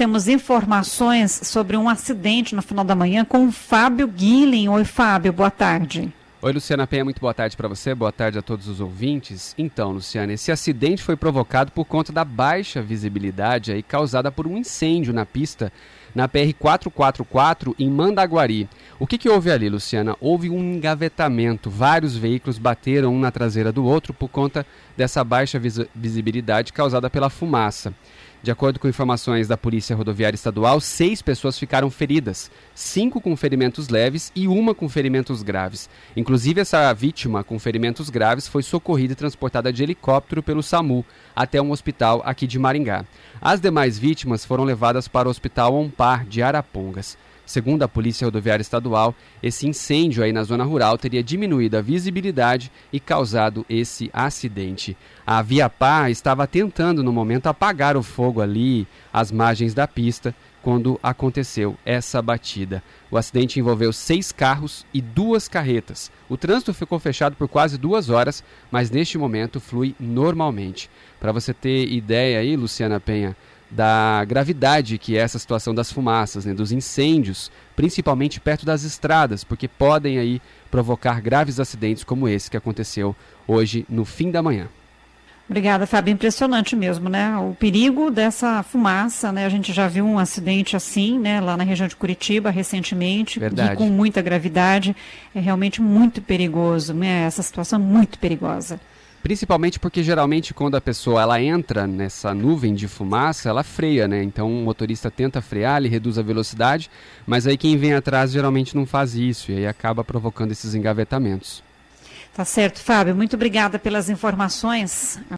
temos informações sobre um acidente no final da manhã com o Fábio Guilhem. Oi, Fábio, boa tarde. Oi, Luciana Penha, muito boa tarde para você, boa tarde a todos os ouvintes. Então, Luciana, esse acidente foi provocado por conta da baixa visibilidade aí causada por um incêndio na pista na PR-444 em Mandaguari. O que houve ali, Luciana? Houve um engavetamento, vários veículos bateram um na traseira do outro por conta dessa baixa visibilidade causada pela fumaça. De acordo com informações da Polícia Rodoviária Estadual, 6 pessoas ficaram feridas, 5 com ferimentos leves e 1 com ferimentos graves. Inclusive, essa vítima com ferimentos graves foi socorrida e transportada de helicóptero pelo SAMU até um hospital aqui de Maringá. As demais vítimas foram levadas para o Hospital Ompar de Arapongas. Segundo a Polícia Rodoviária Estadual, esse incêndio aí na zona rural teria diminuído a visibilidade e causado esse acidente. A Viapar estava tentando, no momento, apagar o fogo ali às margens da pista quando aconteceu essa batida. O acidente envolveu 6 carros e 2 carretas. O trânsito ficou fechado por quase 2 horas, mas neste momento flui normalmente. Para você ter ideia aí, Luciana Penha, da gravidade que é essa situação das fumaças, né, dos incêndios, principalmente perto das estradas, porque podem aí provocar graves acidentes como esse que aconteceu hoje no fim da manhã. Obrigada, Fábio. Impressionante mesmo, né? O perigo dessa fumaça, né? A gente já viu um acidente assim, né? Lá na região de Curitiba, recentemente. Verdade. E com muita gravidade. É realmente muito perigoso, né? Essa situação é muito perigosa. Principalmente porque geralmente quando a pessoa ela entra nessa nuvem de fumaça, ela freia, né? Então o motorista tenta frear, ele reduz a velocidade, mas aí quem vem atrás geralmente não faz isso e aí acaba provocando esses engavetamentos. Tá certo, Fábio. Muito obrigada pelas informações.